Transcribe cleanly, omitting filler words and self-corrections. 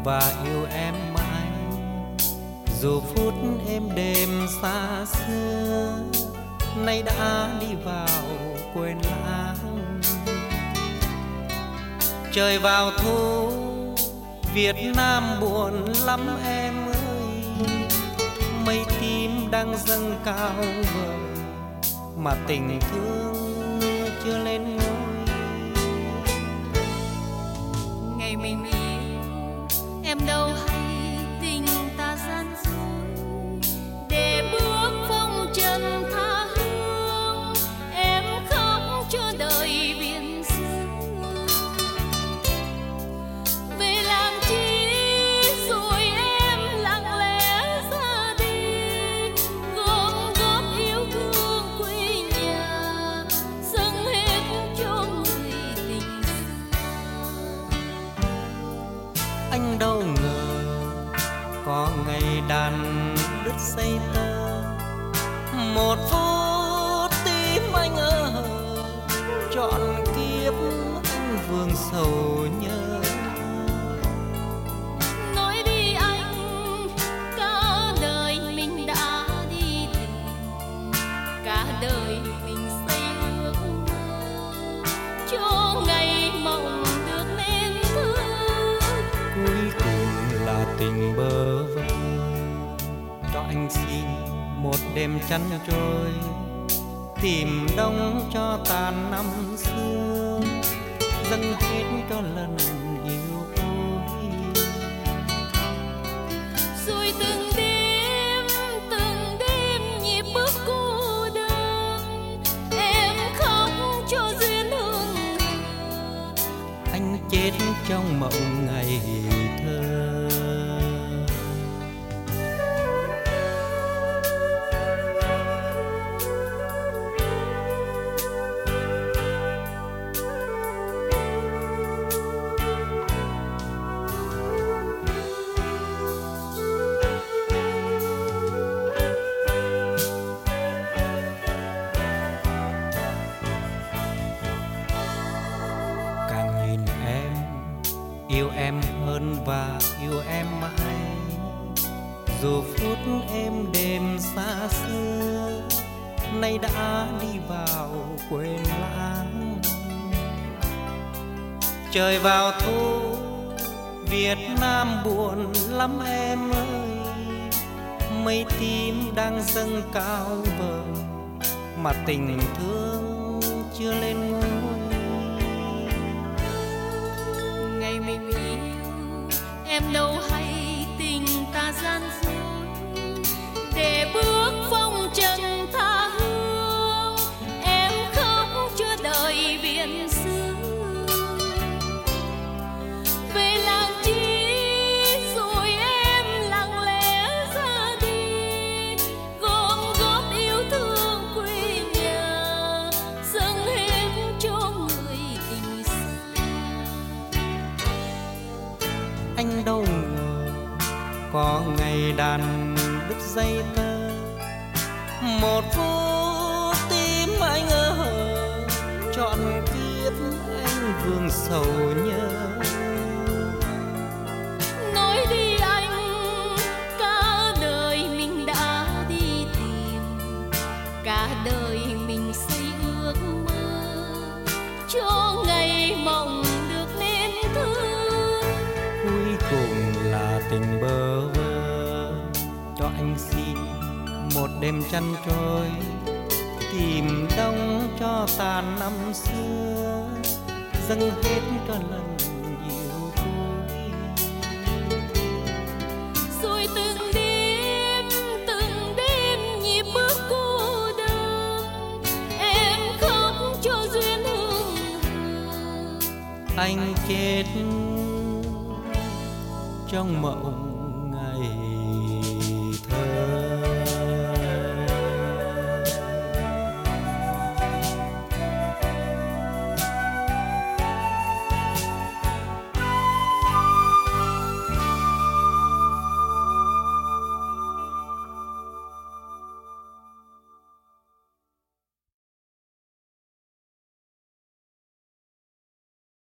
và yêu em mãi, dù phút êm đêm xa xưa nay đã đi vào quên lãng. Trời vào thu Việt Nam buồn lắm em ơi, mây tím đang dâng cao vời mà tình thương chưa lên ngôi. Ngày mình yêu em đâu hay tình ta gian dối, để bước phong trần tha hương em khóc cho đời biển xưa. Về làm chi rồi em lặng lẽ ra đi, gom góp yêu thương quê nhà, dâng hết cho người tình xa. Anh đâu ngờ có ngày đàn đứt dây tơ, một phút tim anh ở trọn kiếp anh vương sầu nhớ. Nói đi anh, cả đời mình đã đi tìm, cả đời mình xây ước mơ cho ngày mộng được nên thương. Cuối cùng là tình bơ vơ, cho anh xin một đêm chăn trôi, tìm đông cho tàn năm xưa, dâng hết cho lần yêu ôi. Rồi từng đêm nhịp bước cô đơn, em khóc cho duyên hương hờ. Anh chết trong mộng ngày thơ. Càng nhìn em, yêu em hơn và yêu em mãi, dù phút êm đêm xa xưa nay đã đi vào quên lãng. Trời vào thu Việt Nam buồn lắm em ơi, mây tím đang dâng cao vời mà tình thương chưa lên ngôi. Ngày mình yêu em đâu hay tình ta gian dối, để bước phong trần tha hương em khóc cho đời biển xưa. Về làm chi rồi em lặng lẽ ra đi, gom góp yêu thương quê nhà, dâng hết cho người tình xa. Anh đâu ngờ có ngày đàn đứt dây tơ, một phút tim anh ở trọn kiếp anh vương sầu nhớ. Nói đi anh, cả đời mình đã đi tìm, cả đời mình xây ước mơ cho ngày mộng được nên thương. Cuối cùng là tình bơ vơ, cho anh xin một đêm chăn trôi, tìm đông cho tàn năm xưa, dâng hết cho lần yêu cuối. Rồi từng đêm nhịp bước cô đơn, em khóc cho duyên hương hờ. Anh chết trong mộng